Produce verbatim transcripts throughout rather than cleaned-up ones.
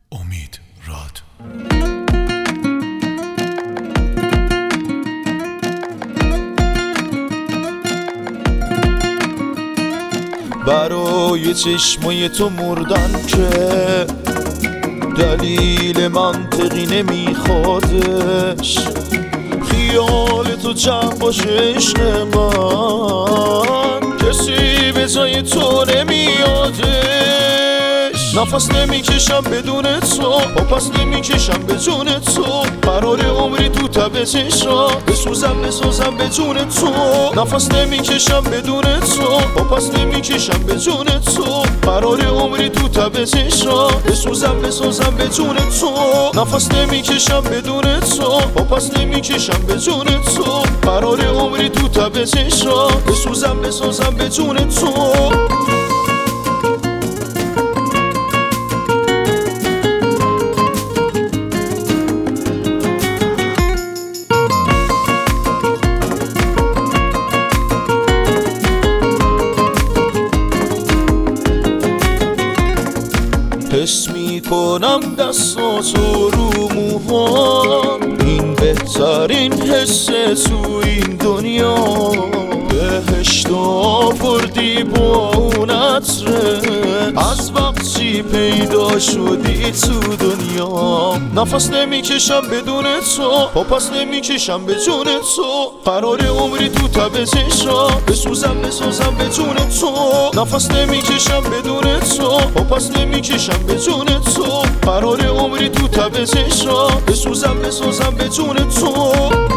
امید راد. برای چشمای تو مردن که دلیل منطقی نمیخوادش، خیال تو جمع باشه عشق من، کسی به جای تو نمیادش. نفس نمیکشم بدون تو، پس نمیکشم به جون تو، قرار عمری تو تب چشم بسوزم بسازم به جون تو. نفس نمیکشم بدون تو، پس نمیکشم به جون تو، قرار عمری تو تب چشم بسوزم بسازم به جون تو. نفس نمیکشم بدون تو، پس نمیکشم به جون تو، قرار عمری تو تب چشم بسوزم بسازم به جون تو. حس میکنم دستاتو رو موهام، این بهترین حس تو این دنیا. بهشت آوردی با اون عطره، از وقتی پیدا شدی تو دنیا. نفس نمیکشم بدون تو، پس نمیکشم به جون تو، قرار عمری تو تب چشم بسوزم بسازم به جون تو. نفس نمیکشم بدون تو، پس نمیکشم به جون تو، قرار عمری تو تب چشم بسوزم بسازم به جون تو.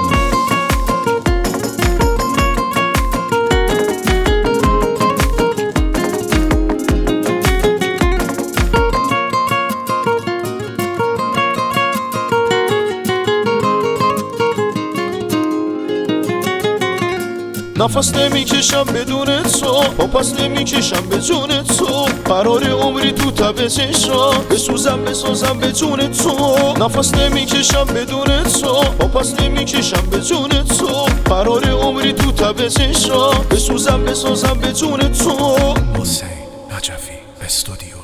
نفس نمیکشم بدون تو، پس نمیکشم به جون تو، قرار عمری تو تب چشم بسوزم بسازم به جون تو. نفس نمیکشم بدون تو، پس نمیکشم به جون تو، قرار عمری تو تب چشم بسوزم بسازم به جون تو. حسین نجفی استودیو.